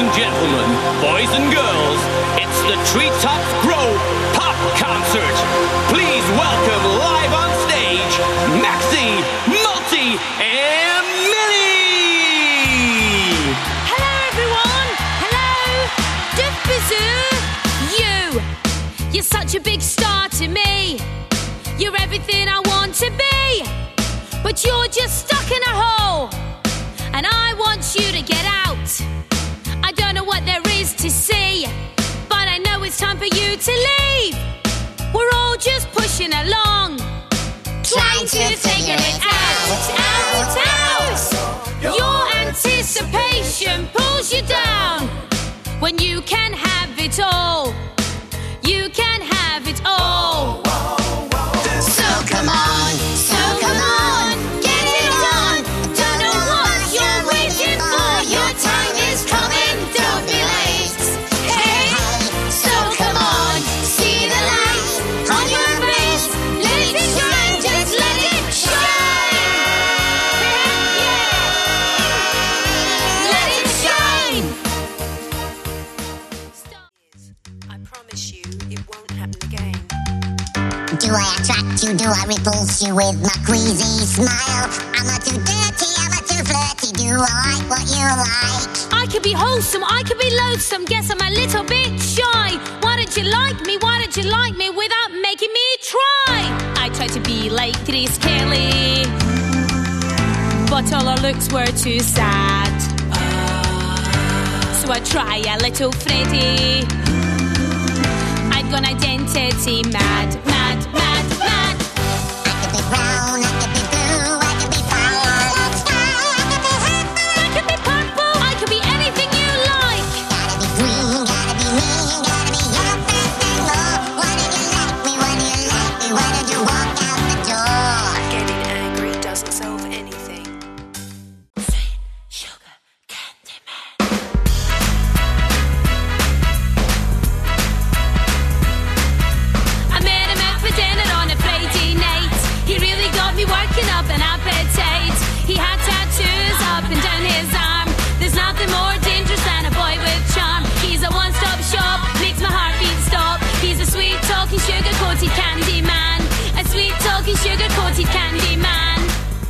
and gentlemen, boys and girls, it's the Treetops Grow Pop Concert. Please welcome live on stage, Maxie, Multi, and Millie! Hello everyone! Hello! Duff Bazoo! You're such a big star to me. You're everything I want to be. But you're just stuck in a hole, and I want you to get out. I don't know what there is to see, but I know it's time for you to leave. We're all just pushing along, trying to figure it out. Your anticipation pulls you down when you can have it all. You can have it all. So come on, get it on. Don't know what you're waiting for. Your time is coming, don't be late. Hey, so come on, see the light on your face. Let it shine, just let it shine. Let it shine. I promise you, it won't happen again. Do I attract you? Do I repulse you with my queasy smile? Am I too dirty? Am I too flirty? Do I like what you like? I could be wholesome, I could be loathsome. Guess I'm a little bit shy. Why don't you like me? Why don't you like me without making me try? I tried to be like Grace Kelly, but all her looks were too sad. So I try a little Freddie. I've gone identity mad. I could be brown, I could be blue, I could be violet sky, I could be happy, I could be purple, I could be anything you like. gotta be green, gotta be mean, gotta be everything more. Why did you like me? Why do you like me? Why did you walk out the door? Getting angry doesn't solve anything. Sweet sugar candy man. I met him out for dinner on a Friday night. He really got me working up an appetite. He had tattoos up and down his arm. There's nothing more dangerous than a boy with charm. He's a one-stop shop, makes my heartbeat stop. He's a sweet-talking, sugar-coated candy man. A sweet-talking, sugar-coated candy man.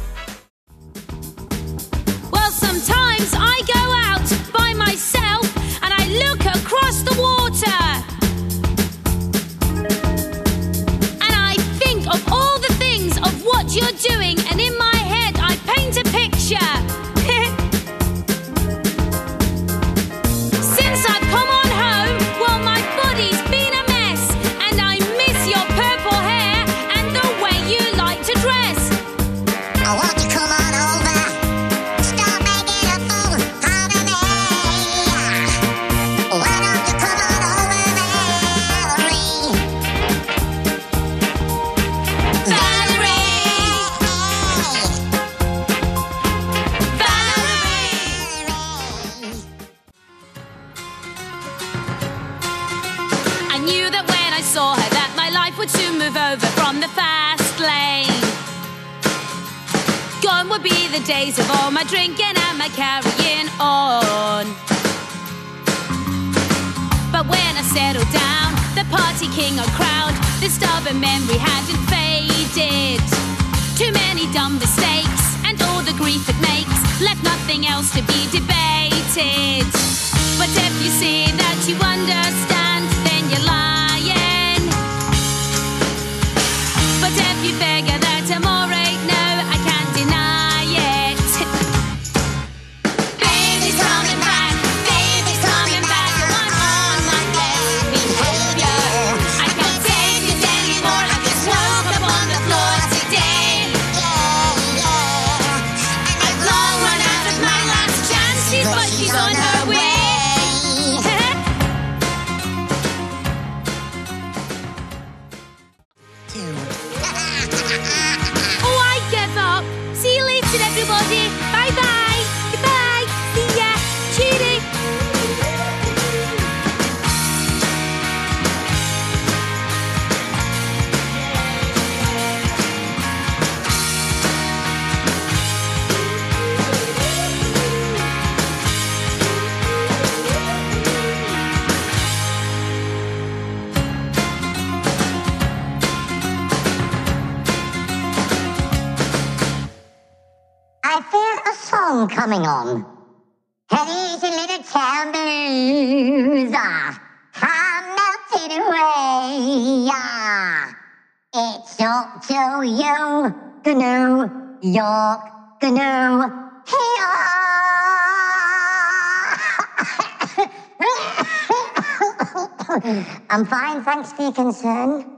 Well, sometimes I go out by myself and I look across the water. And I think of all the things of what you're doing, and in my head I paint a picture. Since I've come on home, well, my body's been a mess, and I miss your purple hair and the way you like to dress. I want you come on over, stop making a fool out of me. Why don't you come on over, Valerie? I knew that when I saw her that my life would soon move over from the fast lane. Gone would be the days of all my drinking and my carrying on. But when I settled down, the party king or crowd, the stubborn memory hadn't faded. Too many dumb mistakes and all the grief it makes left nothing else to be debated. But if you see that you understand, then you're lying. But if you figure that I'm alright now, I can't deny it. Baby's coming back, baby's coming back. One on my best behavior. I can't take it anymore. I just woke up on the floor today. I've long run out of my last chances, but she's on her way. Oh, I give up. See you later, everybody. Bye-bye. Goodbye. See ya. Cheery. I feel a song coming on. Eddie's a little town blues. I'm melted away. It's up to you to know you're gonna I'm fine, thanks for your concern.